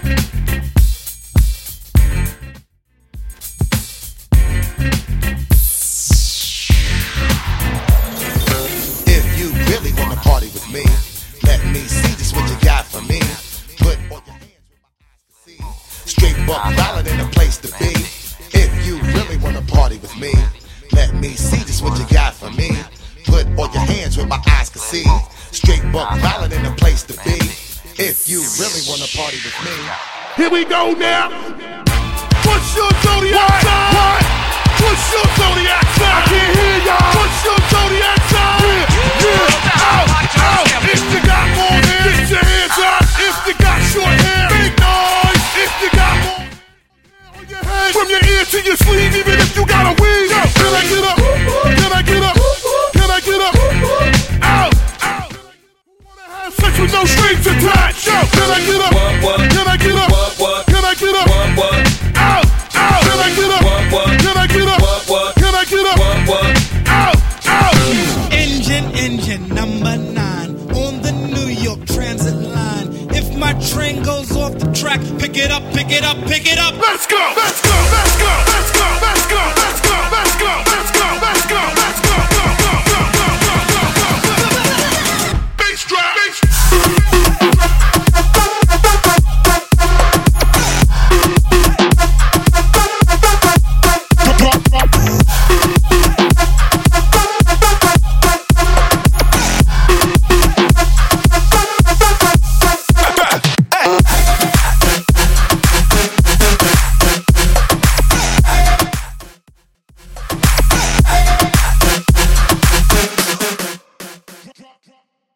Here we go now. What's your zodiac sign? What? What's your zodiac sign? I can't hear y'all. What's your zodiac sign? Yeah. Out. If you got more hair, get your hands up. If you got short hair, make noise. If you got more hair on your head, from your ear to your sleeve, even if you got a weave. Can I get up? Can I get up? Can I get up? Out. Sex with no strings attached. Yo, can I get up? Can I get up? Can I get up? Out, out. Can I get up? Can I get up? Can I get up? Out, out. Engine number 9 on the New York Transit line. If my train goes off the track, pick it up, pick it up, pick it up. Let's go, let's go, let's go, let's go, let's go, let's go, let's go, let's go, let's go, let's go.